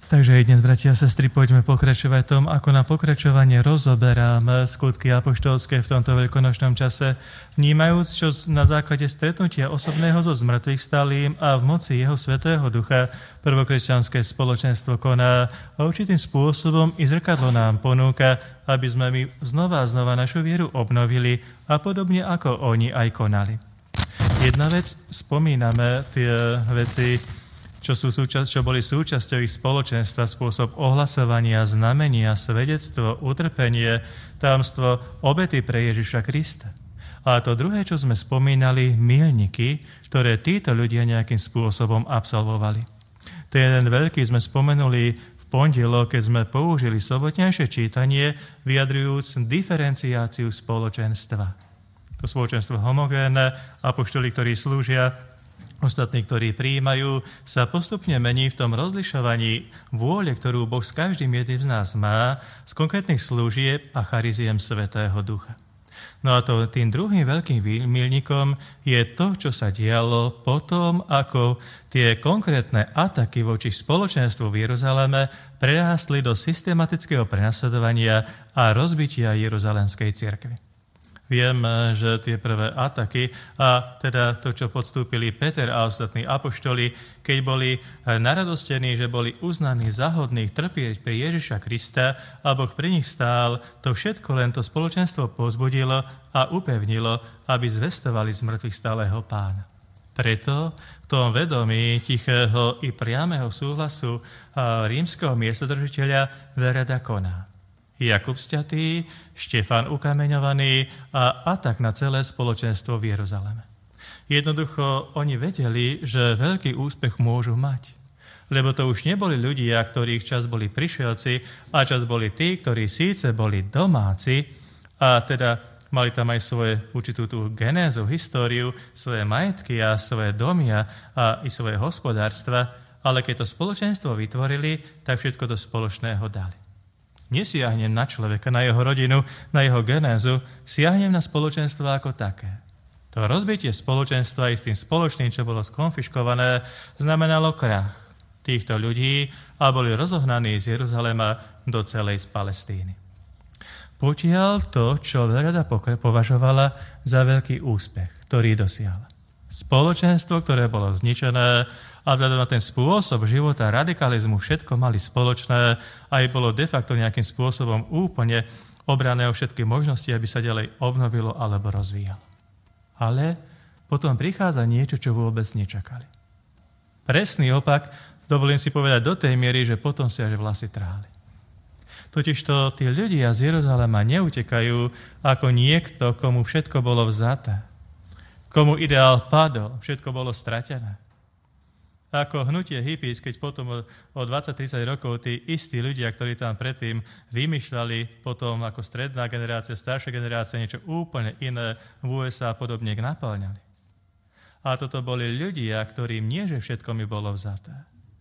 Takže aj dnes, bratia a sestry, poďme pokračovať tom, ako na pokračovanie rozoberáme skutky apoštolské v tomto veľkonočnom čase, vnímajúc, čo na základe stretnutia osobného so zmrtvých stálým a v moci jeho svätého ducha prvokresťanské spoločenstvo koná a určitým spôsobom i zrkadlo nám ponúka, aby sme my znova a znova našu vieru obnovili a podobne ako oni aj konali. Jedna vec, spomíname tie veci, čo boli súčasťou ich spoločenstva, spôsob ohlasovania, znamenia, svedectvo, utrpenie, tajomstvo obety pre Ježiša Krista. A to druhé, čo sme spomínali, milníky, ktoré títo ľudia nejakým spôsobom absolvovali. Ten veľký sme spomenuli v pondelok, keď sme použili sobotnejšie čítanie, vyjadrujúc diferenciáciu spoločenstva. To spoločenstvo homogénne, apoštoli, ktorí slúžia, ostatní, ktorí prijímajú, sa postupne mení v tom rozlišovaní vôle, ktorú Boh s každým jedným z nás má, z konkrétnych služieb a chariziem Svätého Ducha. No a tým druhým veľkým milníkom je to, čo sa dialo potom, ako tie konkrétne ataky voči spoločenstvu v Jeruzaleme prerástli do systematického prenasledovania a rozbitia Jeruzalemskej cirkvi. Viem, že tie prvé ataky a teda to, čo podstúpili Peter a ostatní apoštoli, keď boli naradostení, že boli uznaní za hodných trpieť pre Ježiša Krista a Boh pri nich stál, to všetko len to spoločenstvo povzbudilo a upevnilo, aby zvestovali z mŕtvych stálého Pána. Preto v tom vedomí tichého i priamého súhlasu rímskeho miestodržiteľa vereda koná. Jakub sťatý, Štefán ukameňovaný a atak na celé spoločenstvo v Jeruzaleme. Jednoducho oni vedeli, že veľký úspech môžu mať. Lebo to už neboli ľudia, ktorých čas boli prišielci a čas boli tí, ktorí síce boli domáci a teda mali tam aj svoje určitú tú genézu, históriu, svoje majetky a svoje domy a i svoje hospodárstva, ale keď to spoločenstvo vytvorili, tak všetko do spoločného dali. Nesiahnem na človeka, na jeho rodinu, na jeho genézu, siahnem na spoločenstvo ako také. To rozbitie spoločenstva i s tým spoločným, čo bolo skonfiškované, znamenalo krach týchto ľudí a boli rozohnaní z Jeruzalema do celej Palestíny. Potiaľ to, čo veľrada považovala za veľký úspech, ktorý dosiahla. Spoločenstvo, ktoré bolo zničené a vzhľadom na ten spôsob života, radikalizmu, všetko mali spoločné a aj bolo de facto nejakým spôsobom úplne obrané o všetky možnosti, aby sa ďalej obnovilo alebo rozvíjalo. Ale potom prichádza niečo, čo vôbec nečakali. Presný opak, dovolím si povedať do tej miery, že potom si až vlasy tráli. Totižto tí ľudia z Jeruzalema neutekajú ako niekto, komu všetko bolo vzaté. Komu ideál padol, všetko bolo stratené. Ako hnutie hippies, keď potom o 20-30 rokov tí istí ľudia, ktorí tam predtým vymýšľali, potom ako stredná generácia, staršia generácia, niečo úplne iné v USA podobne napĺňali. A toto boli ľudia, ktorým nie, že všetko mi bolo vzaté.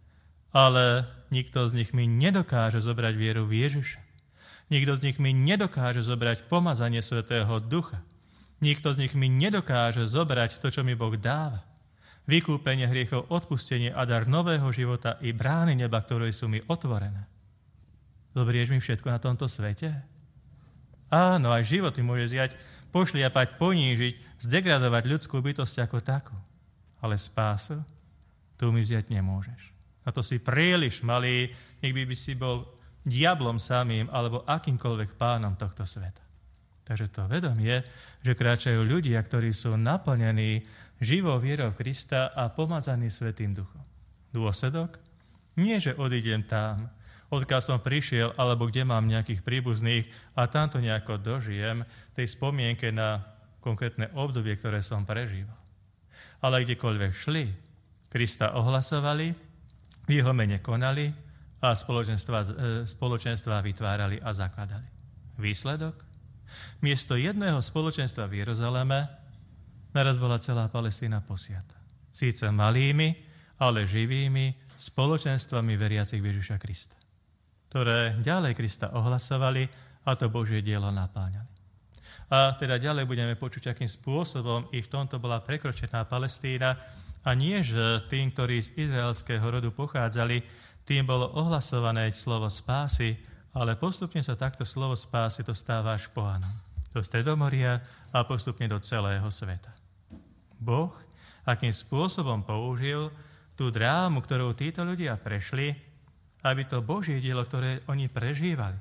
Ale nikto z nich mi nedokáže zobrať vieru v Ježiša. Nikto z nich mi nedokáže zobrať pomazanie Svätého Ducha. Nikto z nich mi nedokáže zobrať to, čo mi Boh dáva. Vykúpenie hriechov, odpustenie a dar nového života i brány neba, ktoré sú mi otvorené. Zobrieš mi všetko na tomto svete? Áno, aj život mi môže zjať, pošliapať, ponížiť, zdegradovať ľudskú bytosť ako takú. Ale spásu tu mi vziať nemôžeš. A to si príliš malý, nech by si bol diablom samým alebo akýmkoľvek pánom tohto sveta. Takže to vedomie, že kráčajú ľudia, ktorí sú naplnení živou vierou Krista a pomazaní Svätým Duchom. Dôsledok? Nie, že odídem tam, odkiaľ som prišiel, alebo kde mám nejakých príbuzných a tamto nejako dožijem tej spomienke na konkrétne obdobie, ktoré som prežíval. Ale kdekoľvek šli, Krista ohlasovali, v jeho mene konali a spoločenstva vytvárali a zakladali. Výsledok? Miesto jedného spoločenstva v Jeruzaleme naraz bola celá Palestína posiata. Síce malými, ale živými spoločenstvami veriacich Ježiša Krista, ktoré ďalej Krista ohlasovali a to Božie dielo napáňali. A teda ďalej budeme počuť, akým spôsobom i v tomto bola prekročená Palestína a nie, že tým, ktorí z izraelského rodu pochádzali, Tým bolo ohlasované slovo spásy, ale postupne sa takto slovo spásy dostáva až pohanom, do Stredomoria a postupne do celého sveta. Boh, akým spôsobom použil tú drámu, ktorou títo ľudia prešli, aby to Božie dielo, ktoré oni prežívali.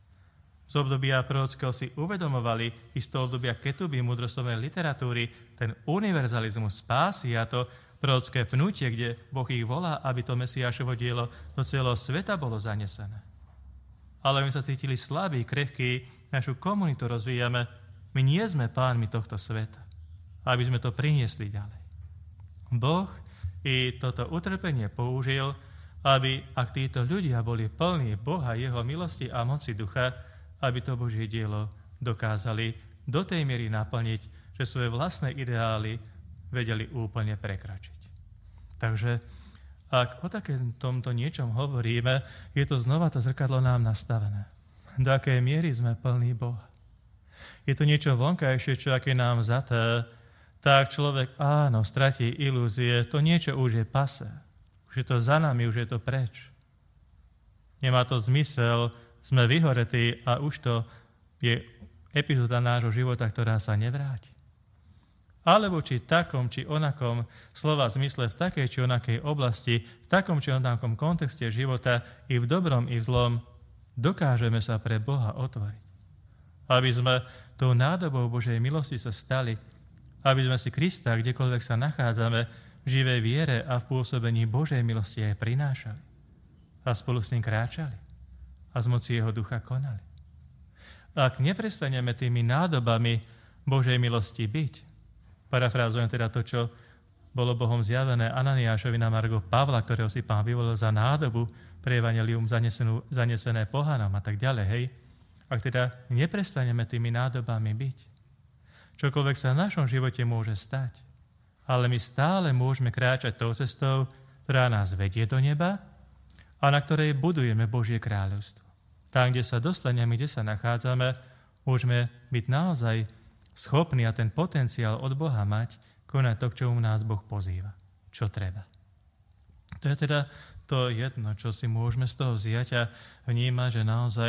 Z obdobia prorockého si uvedomovali, z toho obdobia ketuby, múdroslovnej literatúry, ten univerzalizmus spásy a to prorocké pnutie, kde Boh ich volá, aby to Mesiášovo dielo do celého sveta bolo zanesené. Ale my sa cítili slabí, krehkí, našu komunitu rozvíjame, my nie sme pánmi tohto sveta, aby sme to priniesli ďalej. Boh i toto utrpenie použil, aby, ak títo ľudia boli plní Boha, jeho milosti a moci ducha, aby to Božie dielo dokázali do tej miery naplniť, že svoje vlastné ideály vedeli úplne prekročiť. Takže ak o takomto niečom hovoríme, je to znova to zrkadlo nám nastavené. Do akej miery sme plní Boha. Je to niečo vonkajšie, čo aké nám zaté, tak človek áno, stratí ilúzie, to niečo už je pase. Už je to za nami, už je to preč. Nemá to zmysel, sme vyhoretí a už to je epizóda nášho života, ktorá sa nevráti. Alebo či takom, či onakom slova zmysle v takej, či onakej oblasti, v takom, či onakom kontexte života, i v dobrom, i v zlom, dokážeme sa pre Boha otvoriť. Aby sme tou nádobou Božej milosti sa stali, aby sme si Krista, kdekoľvek sa nachádzame, v živej viere a v pôsobení Božej milosti aj prinášali. A spolu s ním kráčali. A z moci jeho ducha konali. Ak neprestaneme tými nádobami Božej milosti byť, parafrázujem teda to, čo bolo Bohom zjavené Ananiášovi na margo Pavla, ktorého si Pán vyvolil za nádobu pre evanjelium zanesené pohanom a tak ďalej, hej. Ak teda neprestaneme tými nádobami byť, čokoľvek sa v našom živote môže stať, ale my stále môžeme kráčať tou cestou, ktorá nás vedie do neba a na ktorej budujeme Božie kráľovstvo. Tam, kde sa dostaneme, kde sa nachádzame, môžeme byť naozaj schopní a ten potenciál od Boha mať, konať to, k čomu nás Boh pozýva. Čo treba. To je teda to jedno, čo si môžeme z toho vziať a vnímať, že naozaj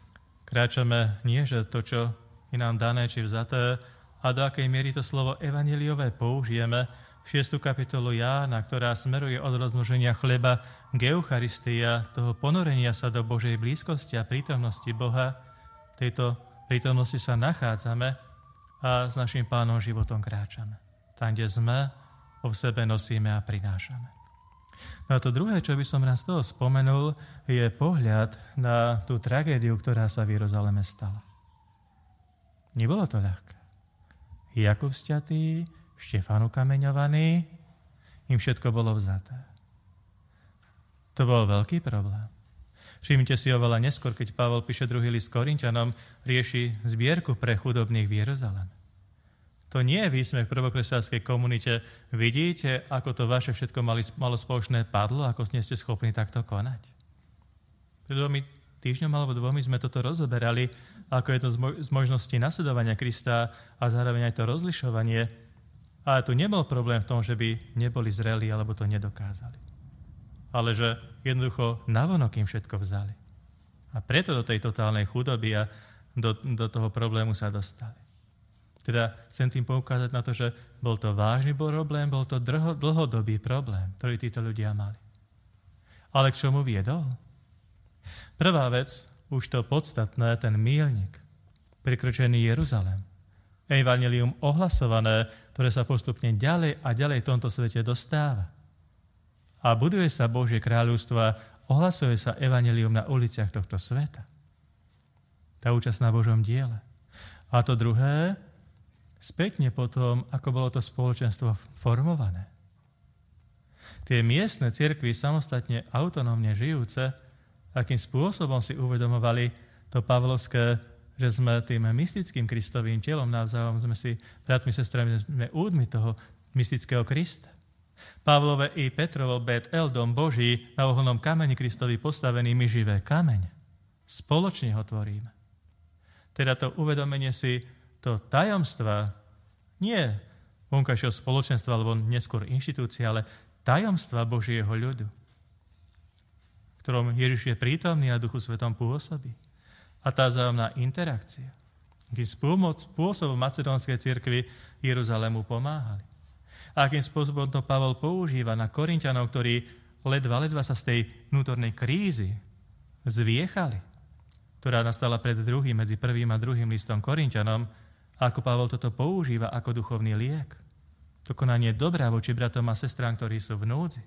kráčame nie, že to, čo je nám dané, či vzaté, a do akej miery to slovo evanjeliové použijeme, 6. kapitolu Jána, ktorá smeruje od rozmnoženia chleba k Eucharistii a toho ponorenia sa do Božej blízkosti a prítomnosti Boha. V tejto prítomnosti sa nachádzame a s našim Pánom životom kráčame. Tam, kde sme, ho v sebe nosíme a prinášame. No a to druhé, čo by som raz toho spomenul, je pohľad na tú tragédiu, ktorá sa v Jeruzaleme stala. Nebolo to ľahké. Jakub sťatý, Štefan ukameňovaný, im všetko bolo vzaté. To bol veľký problém. Všimnite si oveľa neskôr, keď Pavol píše druhý list Korinťanom, rieši zbierku pre chudobných v Jeruzaleme. To nie je výsmech prvokresťanskej komunite. Vidíte, ako to vaše všetko malo spoločné padlo, ako nie ste schopní takto konať. Pred 2 týždňom alebo 2 sme toto rozoberali, ako jedno z možností nasledovania Krista a zároveň aj to rozlišovanie. Ale tu nebol problém v tom, že by neboli zrelí alebo to nedokázali. Ale že jednoducho navonok im všetko vzali. A preto do tej totálnej chudoby a do toho problému sa dostali. Teda chcem tým poukázať na to, že bol to vážny problém, bol to dlhodobý problém, ktorý títo ľudia mali. Ale k čomu viedol? Prvá vec, už to podstatné, ten míľnik, prikročený Jeruzalém. Evanjelium ohlasované, ktoré sa postupne ďalej a ďalej v tomto svete dostáva. A buduje sa Božie kráľovstvo a ohlasuje sa evanjelium na uliciach tohto sveta. Tá účasť na Božom diele. A to druhé, spätne potom, ako bolo to spoločenstvo formované. Tie miestne cirkvi samostatne autonómne žijúce, akým spôsobom si uvedomovali to pavlovské, že sme tým mystickým Kristovým telom navzájom, sme si, bratmi, sestrami, sme údmi toho mystického Krista. Pavlove i Petrovo Bet-El, dom Boží, na oholnom kameni Kristovi postavený my živé kamene. Spoločne ho tvoríme. Teda to uvedomenie si, to tajomstva, nie vonkajšieho spoločenstva, alebo neskôr inštitúcia, ale tajomstva Božieho ľudu. V ktorom Ježiš je prítomný a Duchu Svetom pôsobí. A tá vzájomná interakcia, akým spôsobom macedónskej cirkvi Jeruzalému pomáhali. A akým spôsobom to Pavol používa na Korinťanov, ktorí ledva sa z tej vnútornej krízy zviechali, ktorá nastala medzi prvým a druhým listom Korinťanom, a ako Pavol toto používa ako duchovný liek. To konanie dobrá voči bratom a sestrám, ktorí sú v núdzi.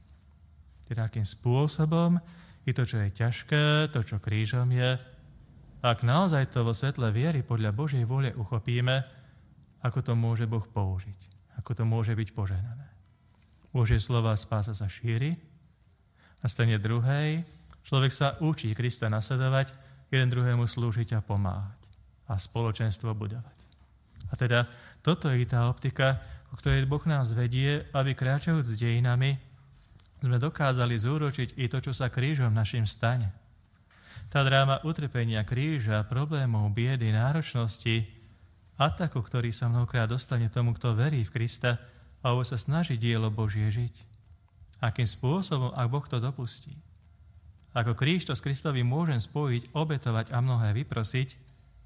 Teda akým spôsobom i to, čo je ťažké, to, čo krížom je, ak naozaj to vo svetle viery podľa Božej vôle uchopíme, ako to môže Boh použiť, ako to môže byť požehnané. Božie slova spása sa šíri, na strane druhej človek sa učí Krista nasledovať, jeden druhému slúžiť a pomáhať a spoločenstvo budovať. A teda toto je tá optika, o ktorej Boh nás vedie, aby kráčajúc s dejinami sme dokázali zúročiť i to, čo sa krížom našim stane. Tá dráma utrpenia, kríža, problémov, biedy, náročnosti, ataku, ktorý sa mnohokrát dostane tomu, kto verí v Krista a sa snaží dielo Božie žiť. Akým spôsobom, ak Boh to dopustí. Ako kríž to s Kristovým môžem spojiť, obetovať a mnohé vyprosiť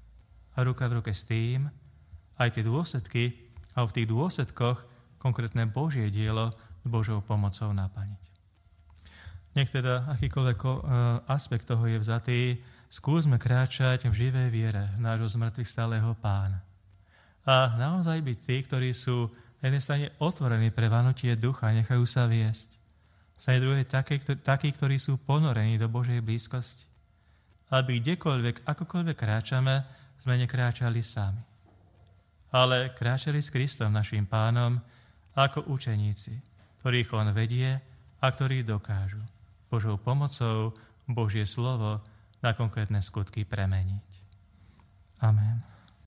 a ruka v ruke s tým, aj tie dôsledky a v tých dôsledkoch konkrétne Božie dielo s Božou pomocou naplniť. Nech teda akýkoľvek aspekt toho je vzatý, skúsme kráčať v živej viere v nášho zmrtvých stáleho Pána. A naozaj byť tí, ktorí sú na jednej strane otvorení pre vanutie ducha, nechajú sa viesť. Na druhej takí, ktorí sú ponorení do Božej blízkosti. Aby kdekoľvek, akokoľvek kráčame, sme nekráčali sami. Ale kráčali s Kristom, naším Pánom, ako učeníci, ktorých on vedie a ktorí dokážu Božou pomocou Božie slovo na konkrétne skutky premeniť. Amen.